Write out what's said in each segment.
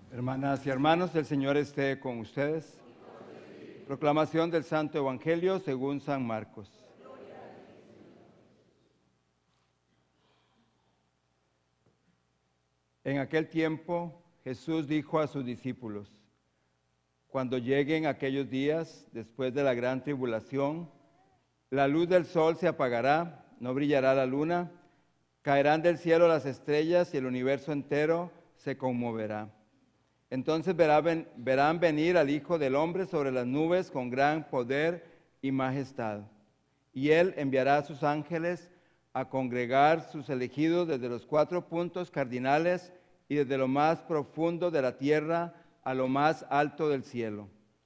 Hermanas y hermanos, el Señor esté con ustedes. Proclamación del Santo Evangelio según San Marcos. En aquel tiempo Jesús dijo a sus discípulos: cuando lleguen aquellos días, después de la gran tribulación, la luz del sol se apagará, no brillará la luna, caerán del cielo las estrellas y el universo entero se conmoverá. Entonces verán venir al Hijo del Hombre sobre las nubes con gran poder y majestad. Y Él enviará a sus ángeles a congregar sus elegidos desde los 4 puntos cardinales y desde lo más profundo de la tierra a lo más alto del cielo.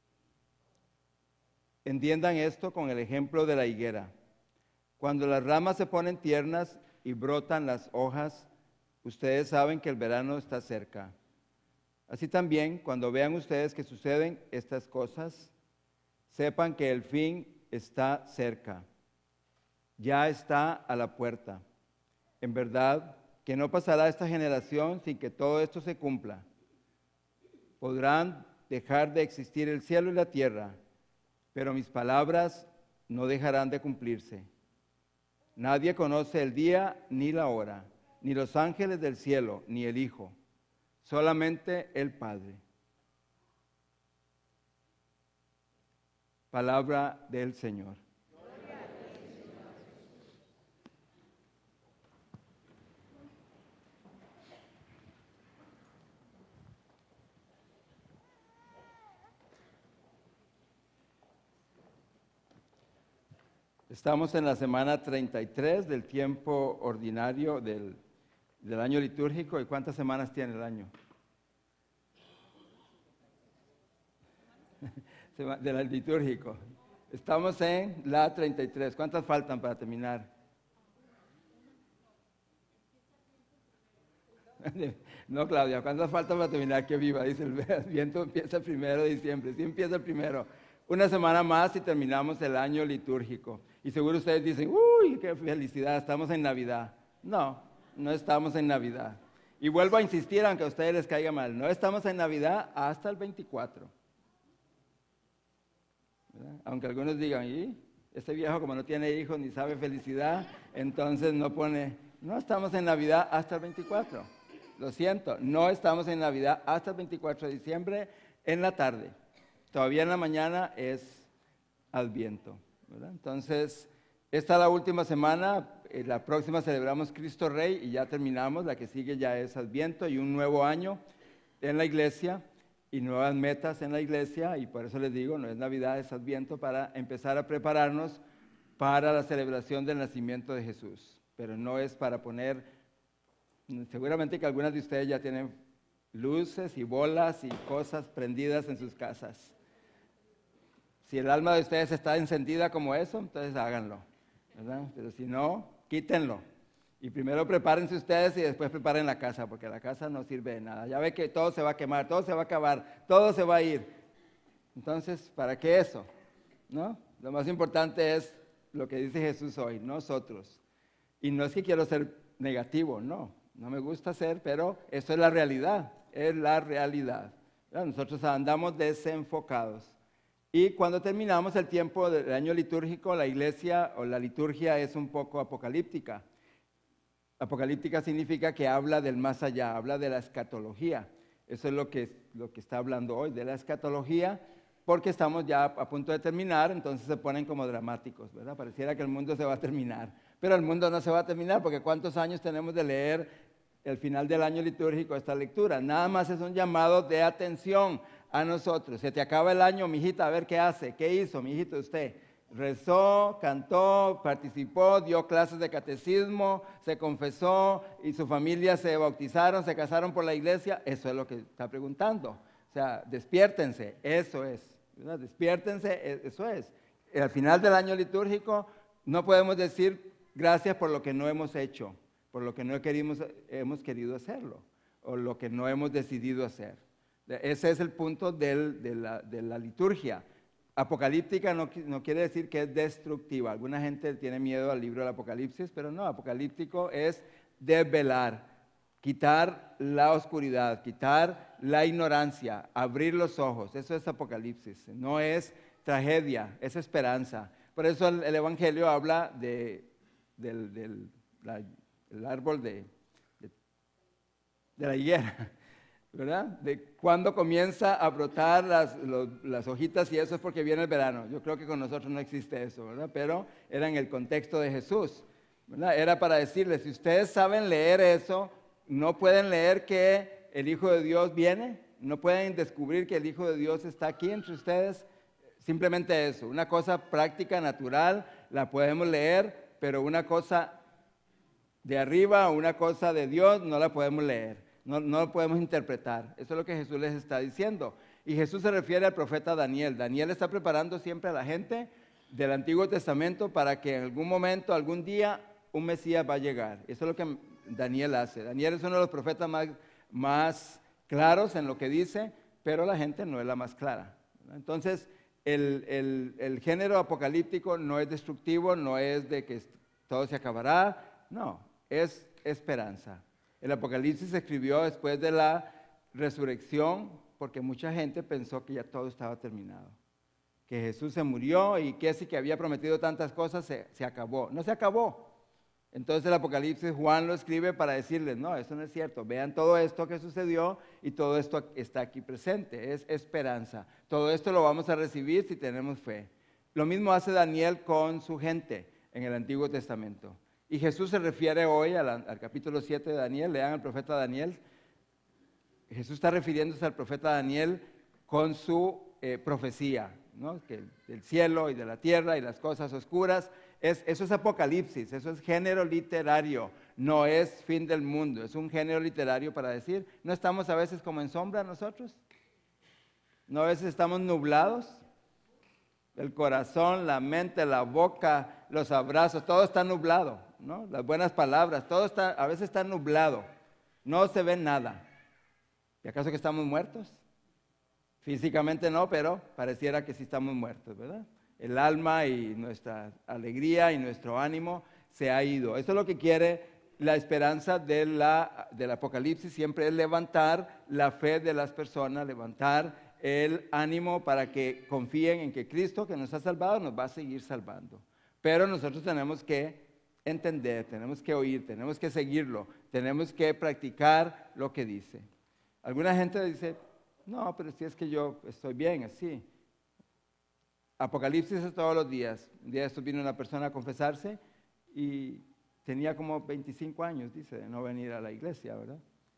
Entiendan esto con el ejemplo de la higuera. Cuando las ramas se ponen tiernas y brotan las hojas, ustedes saben que el verano está cerca. Así también, cuando vean ustedes que suceden estas cosas, sepan que el fin está cerca, ya está a la puerta. En verdad, que no pasará esta generación sin que todo esto se cumpla. Podrán dejar de existir el cielo y la tierra, pero mis palabras no dejarán de cumplirse. Nadie conoce el día ni la hora, ni los ángeles del cielo, ni el Hijo, solamente el Padre. Palabra del Señor. Estamos en la semana 33 del tiempo ordinario del año litúrgico. ¿Y cuántas semanas tiene el año? Del litúrgico. Estamos en la 33. ¿Cuántas faltan para terminar? No, Claudia, ¿cuántas faltan para terminar? Que viva, dice el viento, empieza el 1 de diciembre. Sí, empieza el 1. Una semana más y terminamos el año litúrgico. Y seguro ustedes dicen, uy, qué felicidad, estamos en Navidad. No, no estamos en Navidad. Y vuelvo a insistir, aunque a ustedes les caiga mal, no estamos en Navidad hasta el 24. ¿Verdad? Aunque algunos digan, ¿y? Este viejo como no tiene hijos ni sabe felicidad, entonces no pone, no estamos en Navidad hasta el 24. Lo siento, no estamos en Navidad hasta el 24 de diciembre en la tarde. Todavía en la mañana es Adviento, ¿verdad? Entonces, esta es la última semana, la próxima celebramos Cristo Rey y ya terminamos, la que sigue ya es Adviento y un nuevo año en la iglesia y nuevas metas en la iglesia, y por eso les digo, no es Navidad, es Adviento, para empezar a prepararnos para la celebración del nacimiento de Jesús, pero no es para poner, seguramente que algunas de ustedes ya tienen luces y bolas y cosas prendidas en sus casas. Si el alma de ustedes está encendida como eso, entonces háganlo, ¿verdad? Pero si no, quítenlo. Y primero prepárense ustedes y después preparen la casa, porque la casa no sirve de nada. Ya ve que todo se va a quemar, todo se va a acabar, todo se va a ir. Entonces, ¿para qué eso? ¿No? Lo más importante es lo que dice Jesús hoy, nosotros. Y no es que quiero ser negativo, no me gusta ser, pero eso es la realidad, es la realidad. Nosotros andamos desenfocados. Y cuando terminamos el tiempo del año litúrgico, la iglesia o la liturgia es un poco apocalíptica. Apocalíptica significa que habla del más allá, habla de la escatología. Eso es lo que está hablando hoy, de la escatología, porque estamos ya a punto de terminar, entonces se ponen como dramáticos, ¿verdad? Pareciera que el mundo se va a terminar, pero el mundo no se va a terminar, porque ¿cuántos años tenemos de leer el final del año litúrgico esta lectura? Nada más es un llamado de atención a nosotros. Se te acaba el año, mijita, a ver qué hace, qué hizo, mijito, usted. Rezó, cantó, participó, dio clases de catecismo, se confesó y su familia se bautizaron, se casaron por la iglesia. Eso es lo que está preguntando. O sea, despiértense, eso es, ¿verdad? Despiértense, eso es. Al final del año litúrgico no podemos decir gracias por lo que no hemos hecho, por lo que no hemos querido hacerlo, o lo que no hemos decidido hacer. Ese es el punto de la liturgia. Apocalíptica no quiere decir que es destructiva. Alguna gente tiene miedo al libro del Apocalipsis, pero no, apocalíptico es desvelar. quitar la oscuridad, quitar la ignorancia, abrir los ojos. Eso es Apocalipsis, no es tragedia, es esperanza. Por eso el Evangelio habla del árbol de la higuera, ¿verdad? De cuando comienza a brotar las hojitas, y eso es porque viene el verano. Yo creo que con nosotros no existe eso, ¿verdad? Pero era en el contexto de Jesús, ¿verdad? Era para decirles, si ustedes saben leer eso, no pueden leer que el Hijo de Dios viene, no pueden descubrir que el Hijo de Dios está aquí entre ustedes. Simplemente eso, una cosa práctica, natural, la podemos leer, pero una cosa de arriba, una cosa de Dios, no la podemos leer, no la podemos interpretar. Eso es lo que Jesús les está diciendo. Y Jesús se refiere al profeta Daniel. Daniel está preparando siempre a la gente del Antiguo Testamento para que en algún momento, algún día, un Mesías va a llegar. Eso es lo que Daniel hace. Daniel es uno de los profetas más claros en lo que dice, pero la gente no es la más clara. Entonces, el género apocalíptico no es destructivo, no es de que todo se acabará, no, es esperanza. El Apocalipsis se escribió después de la resurrección porque mucha gente pensó que ya todo estaba terminado, que Jesús se murió y que ese que había prometido tantas cosas se acabó. No se acabó. Entonces el Apocalipsis Juan lo escribe para decirles, no, eso no es cierto, vean todo esto que sucedió y todo esto está aquí presente, es esperanza. Todo esto lo vamos a recibir si tenemos fe. Lo mismo hace Daniel con su gente en el Antiguo Testamento. Y Jesús se refiere hoy al capítulo 7 de Daniel, lean al profeta Daniel. Jesús está refiriéndose al profeta Daniel con su profecía, ¿no? Que del cielo y de la tierra y las cosas oscuras. Eso es Apocalipsis, eso es género literario, no es fin del mundo, es un género literario para decir, ¿no estamos a veces como en sombra nosotros? ¿No a veces estamos nublados? El corazón, la mente, la boca, los abrazos, todo está nublado, ¿no? Las buenas palabras, todo está, a veces está nublado, no se ve nada. ¿Y acaso que estamos muertos? Físicamente no, pero pareciera que sí estamos muertos, ¿verdad? El alma y nuestra alegría y nuestro ánimo se ha ido. Eso es lo que quiere la esperanza del Apocalipsis, siempre es levantar la fe de las personas, levantar el ánimo para que confíen en que Cristo, que nos ha salvado, nos va a seguir salvando. Pero nosotros tenemos que entender, tenemos que oír, tenemos que seguirlo, tenemos que practicar lo que dice. Alguna gente dice, no, pero si es que yo estoy bien así. Apocalipsis es todos los días. Un día de estos vino una persona a confesarse y tenía como 25 años, dice, de no venir a la iglesia, ¿verdad?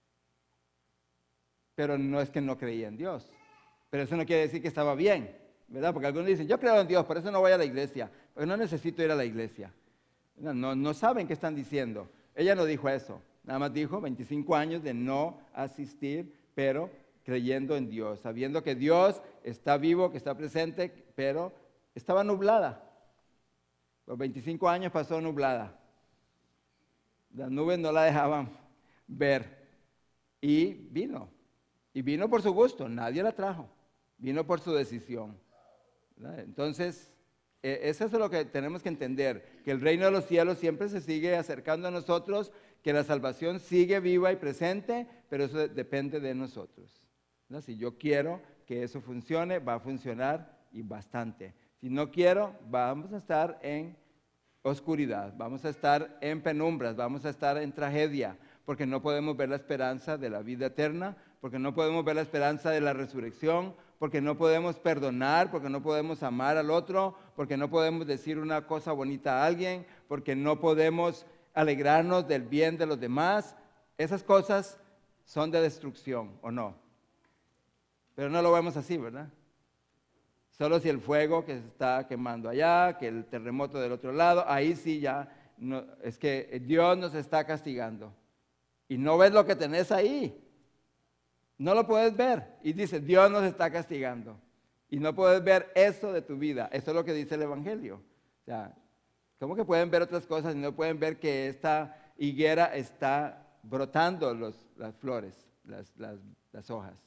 Pero no es que no creía en Dios. Pero eso no quiere decir que estaba bien, ¿verdad? Porque algunos dicen, yo creo en Dios, por eso no voy a la iglesia, porque no necesito ir a la iglesia. No saben qué están diciendo. Ella no dijo eso, nada más dijo 25 años de no asistir, pero creyendo en Dios, sabiendo que Dios está vivo, que está presente, pero estaba nublada. Los 25 años pasó nublada. Las nubes no la dejaban ver. Y vino por su gusto, nadie la trajo. Vino por su decisión. ¿Verdad? Entonces, eso es lo que tenemos que entender, que el reino de los cielos siempre se sigue acercando a nosotros, que la salvación sigue viva y presente, pero eso depende de nosotros. ¿No? Si yo quiero que eso funcione, va a funcionar y bastante. Si no quiero, vamos a estar en oscuridad, vamos a estar en penumbras, vamos a estar en tragedia, porque no podemos ver la esperanza de la vida eterna, porque no podemos ver la esperanza de la resurrección, porque no podemos perdonar, porque no podemos amar al otro, porque no podemos decir una cosa bonita a alguien, porque no podemos alegrarnos del bien de los demás. Esas cosas son de destrucción, ¿o no? Pero no lo vemos así, ¿verdad? Solo si el fuego que se está quemando allá, que el terremoto del otro lado, ahí sí ya, no, es que Dios nos está castigando. Y no ves lo que tenés ahí. No lo puedes ver. Y dice, Dios nos está castigando. Y no puedes ver eso de tu vida. Eso es lo que dice el Evangelio. O sea, ¿cómo que pueden ver otras cosas y no pueden ver que esta higuera está brotando las flores, las hojas?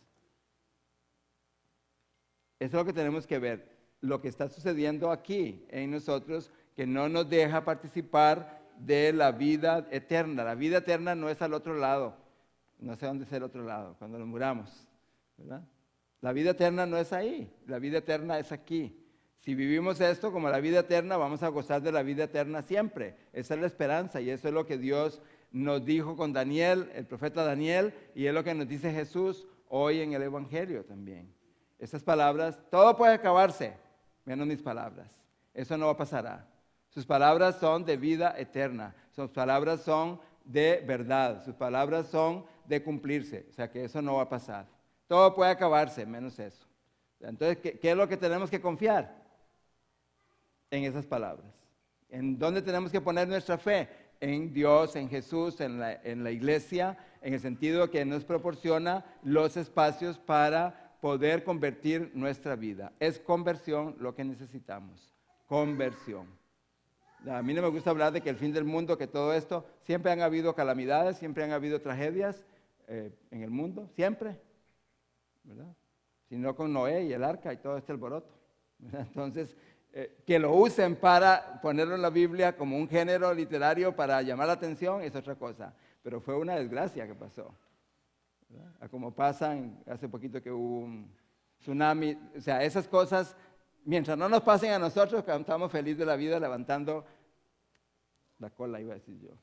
Eso es lo que tenemos que ver, lo que está sucediendo aquí en nosotros, que no nos deja participar de la vida eterna. La vida eterna no es al otro lado, No sé dónde es el otro lado, cuando nos muramos, ¿verdad? La vida eterna no es ahí, la vida eterna es aquí. Si vivimos esto como la vida eterna, vamos a gozar de la vida eterna siempre. Esa es la esperanza y eso es lo que Dios nos dijo con Daniel, el profeta Daniel, y es lo que nos dice Jesús hoy en el Evangelio también. Esas palabras, todo puede acabarse, menos mis palabras. Eso no pasará. Sus palabras son de vida eterna, sus palabras son de verdad, sus palabras son de cumplirse, o sea que eso no va a pasar. Todo puede acabarse, menos eso. Entonces, ¿qué es lo que tenemos que confiar? En esas palabras. ¿En dónde tenemos que poner nuestra fe? En Dios, en Jesús, en la iglesia, en el sentido que nos proporciona los espacios para poder convertir nuestra vida. Es conversión lo que necesitamos, conversión. A mí no me gusta hablar de que el fin del mundo, que todo esto, siempre han habido calamidades, siempre han habido tragedias en el mundo, siempre, ¿verdad? Sino con Noé y el arca y todo este alboroto, ¿verdad? Entonces, que lo usen para ponerlo en la Biblia como un género literario para llamar la atención es otra cosa, pero fue una desgracia que pasó, ¿verdad? A como pasan, hace poquito que hubo un tsunami, o sea, esas cosas, mientras no nos pasen a nosotros, estamos felices de la vida levantando la cola, iba a decir yo.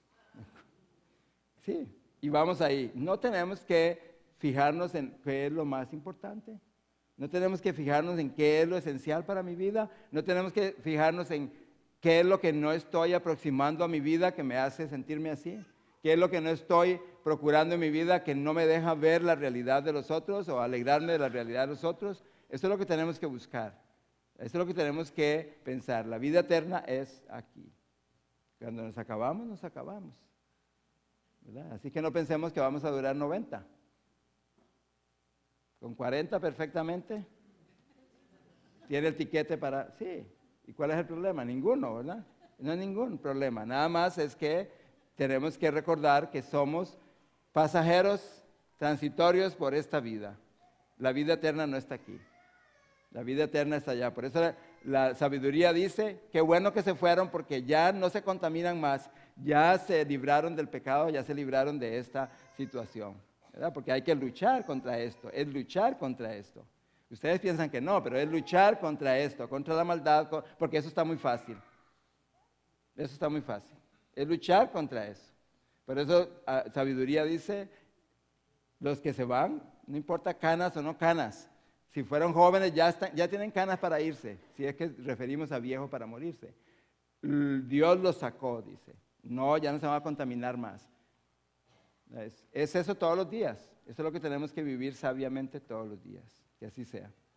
Sí, y vamos ahí. No tenemos que fijarnos en qué es lo más importante. No tenemos que fijarnos en qué es lo esencial para mi vida. No tenemos que fijarnos en qué es lo que no estoy aproximando a mi vida que me hace sentirme así. ¿Qué es lo que no estoy procurando en mi vida que no me deja ver la realidad de los otros o alegrarme de la realidad de los otros? Eso es lo que tenemos que buscar. Eso es lo que tenemos que pensar. La vida eterna es aquí. Cuando nos acabamos, nos acabamos, ¿verdad? Así que no pensemos que vamos a durar 90. Con 40 perfectamente. Tiene el tiquete para... Sí. ¿Y cuál es el problema? Ninguno, ¿verdad? No hay ningún problema. Nada más es que tenemos que recordar que somos pasajeros transitorios por esta vida. La vida eterna no está aquí. La vida eterna está allá. Por eso la sabiduría dice, qué bueno que se fueron porque ya no se contaminan más, ya se libraron del pecado, ya se libraron de esta situación, ¿verdad? Porque hay que luchar contra esto, es luchar contra esto. Ustedes piensan que no, pero es luchar contra esto, contra la maldad, porque eso está muy fácil. Eso está muy fácil. Es luchar contra eso. Por eso sabiduría dice, los que se van, no importa canas o no canas, si fueron jóvenes ya tienen canas para irse, si es que referimos a viejo para morirse. Dios los sacó, dice. No, ya no se va a contaminar más. Es eso todos los días. Eso es lo que tenemos que vivir sabiamente todos los días. Que así sea.